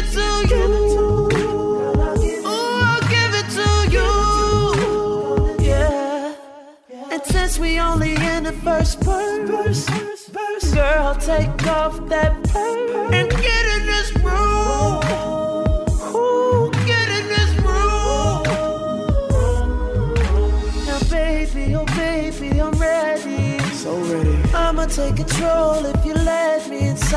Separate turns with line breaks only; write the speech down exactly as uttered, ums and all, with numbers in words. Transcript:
it to you. Ooh, I'll give it to you. Yeah. And since we only in the first verse, girl, take off that purse and get in this room. Ooh, get in this room. Now, baby, oh baby, I'm ready.
So ready.
I'ma take control if you let